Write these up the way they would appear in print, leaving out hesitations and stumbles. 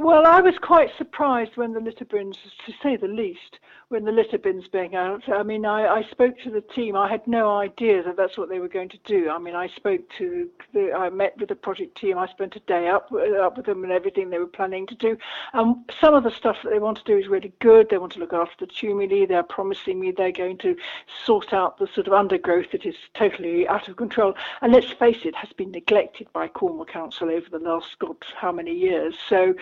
Well, I was quite surprised when the litter bins, to say the least, when the litter bins being out. I mean, I spoke to the team. I had no idea that that's what they were going to do. I mean, I met with the project team. I spent a day up with them and everything they were planning to do. Some of the stuff that they want to do is really good. They want to look after the tumuli. They're promising me they're going to sort out the sort of undergrowth that is totally out of control. And let's face it, has been neglected by Cornwall Council over the last, God, how many years. So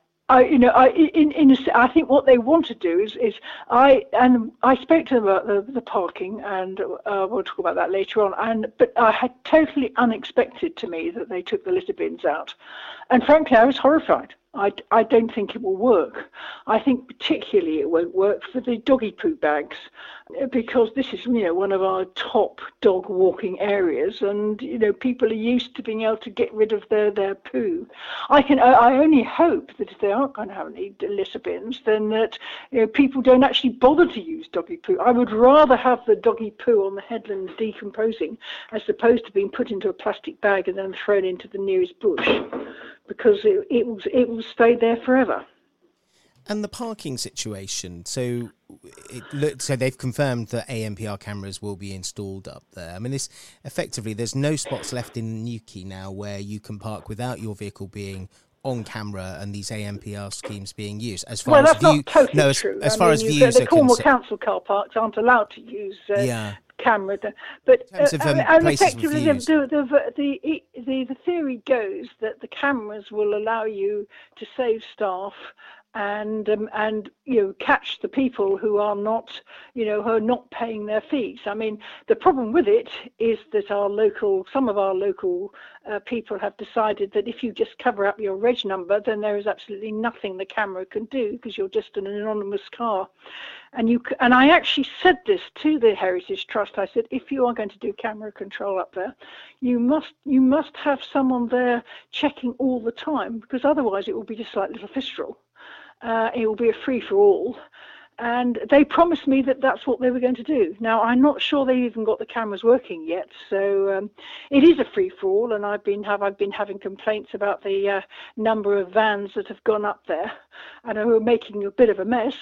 I think what they want to do is I spoke to them about the parking, and we'll talk about that later on. But I had totally unexpected to me that they took the litter bins out, and frankly, I was horrified. I don't think it will work. I think particularly it won't work for the doggy poo bags, because this is, one of our top dog walking areas, and people are used to being able to get rid of their poo. I only hope that if they aren't going to have any litter bins, then that people don't actually bother to use doggy poo. I would rather have the doggy poo on the headland decomposing as opposed to being put into a plastic bag and then thrown into the nearest bush, because it will stay there forever. And the parking situation, so they've confirmed that ANPR cameras will be installed up there. I mean, there's no spots left in Newquay now where you can park without your vehicle being on camera and these ANPR schemes being used. As far that's not totally true. As far as views the Cornwall Council car parks aren't allowed to use camera, but effectively the theory goes that the cameras will allow you to save staff and catch the people who are not paying their fees. I mean, the problem with it is that some of our local people have decided that if you just cover up your reg number, then there is absolutely nothing the camera can do, because you're just an anonymous car. And I actually said this to the Heritage Trust. I said, if you are going to do camera control up there, you must have someone there checking all the time, because otherwise it will be just like Little Fistral. It will be a free-for-all. And they promised me that that's what they were going to do. Now, I'm not sure they even got the cameras working yet. So it is a free-for-all, and I've been having complaints about the number of vans that have gone up there and are making a bit of a mess.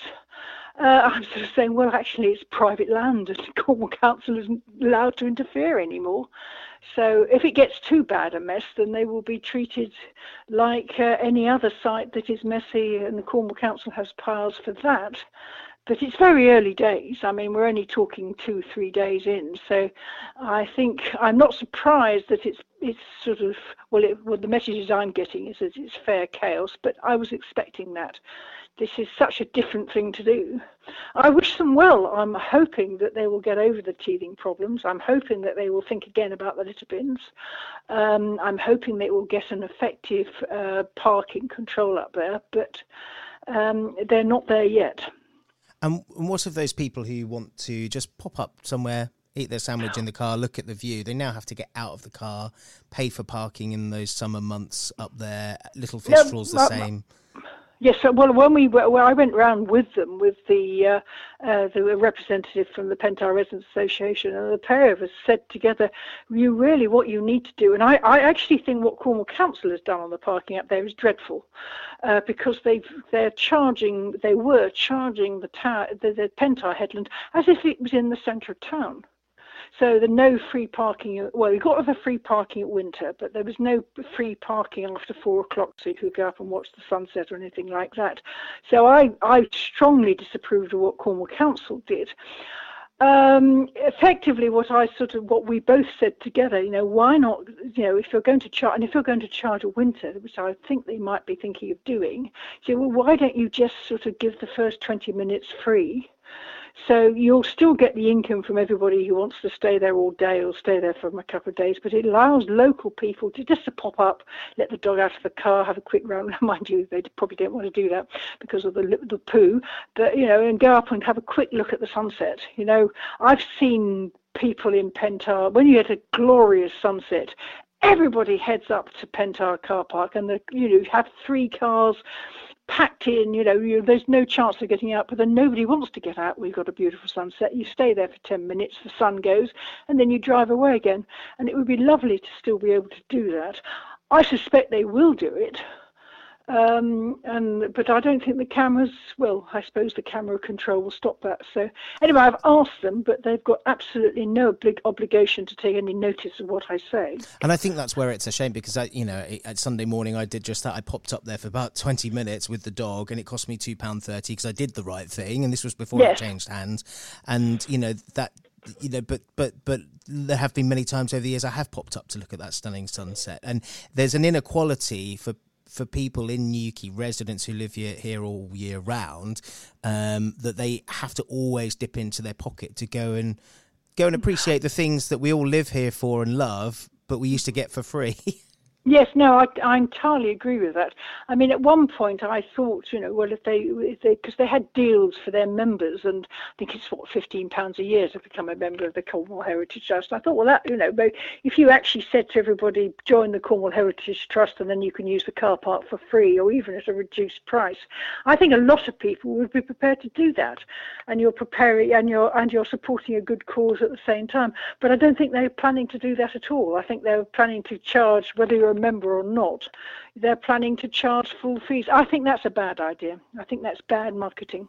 I'm sort of saying, well, actually, it's private land, and Cornwall Council isn't allowed to interfere anymore. So if it gets too bad a mess, then they will be treated like any other site that is messy, and the Cornwall Council has powers for that. But it's very early days. I mean, we're only talking 2-3 days in. So I think I'm not surprised that it's sort of, the messages I'm getting is that it's fair chaos, but I was expecting that. This is such a different thing to do. I wish them well. I'm hoping that they will get over the teething problems. I'm hoping that they will think again about the litter bins. I'm hoping they will get an effective parking control up there, but they're not there yet. And what of those people who want to just pop up somewhere, eat their sandwich in the car, look at the view? They now have to get out of the car, pay for parking in those summer months up there. Little Fistral's the same. Yes, well, I went round with them, with the representative from the Pentar Residents Association, and the pair of us said together, what you need to do, and I actually think what Cornwall Council has done on the parking up there is dreadful, because they were charging the Pentar headland as if it was in the centre of town. So the no free parking, well, we got the free parking at winter, but there was no free parking after 4 o'clock, so you could go up and watch the sunset or anything like that. So I strongly disapproved of what Cornwall Council did. Effectively, what we both said together, why not, if you're going to charge, and if you're going to charge a winter, which I think they might be thinking of doing, why don't you just sort of give the first 20 minutes free? So you'll still get the income from everybody who wants to stay there all day or stay there for a couple of days, but it allows local people to pop up, let the dog out of the car, have a quick round. Mind you, they probably don't want to do that because of the poo, but, and go up and have a quick look at the sunset. I've seen people in Pentar, when you get a glorious sunset, everybody heads up to Pentar car park, and you have 3 cars packed in, there's no chance of getting out, but then nobody wants to get out. We've got a beautiful sunset. You stay there for 10 minutes, the sun goes, and then you drive away again. And it would be lovely to still be able to do that. I suspect they will do it. But I don't think the cameras will. I suppose the camera control will stop that. So anyway, I've asked them, but they've got absolutely no obligation to take any notice of what I say. And I think that's where it's a shame, because at Sunday morning I did just that. I popped up there for about 20 minutes with the dog, and it cost me £2.30 because I did the right thing, and this was before it changed hands. And but there have been many times over the years I have popped up to look at that stunning sunset, and there's an inequality for people in Newquay, residents who live here all year round, that they have to always dip into their pocket to go and appreciate the things that we all live here for and love, but we used to get for free. Yes, no, I entirely agree with that. I mean, at one point I thought, well, if they because they had deals for their members, and I think it's £15 a year to become a member of the Cornwall Heritage Trust. I thought, well, that but if you actually said to everybody, join the Cornwall Heritage Trust, and then you can use the car park for free or even at a reduced price, I think a lot of people would be prepared to do that. And you're preparing, and you're supporting a good cause at the same time. But I don't think they're planning to do that at all. I think they're planning to charge, whether you're a member or not, they're planning to charge full fees. I think that's a bad idea. I think that's bad marketing.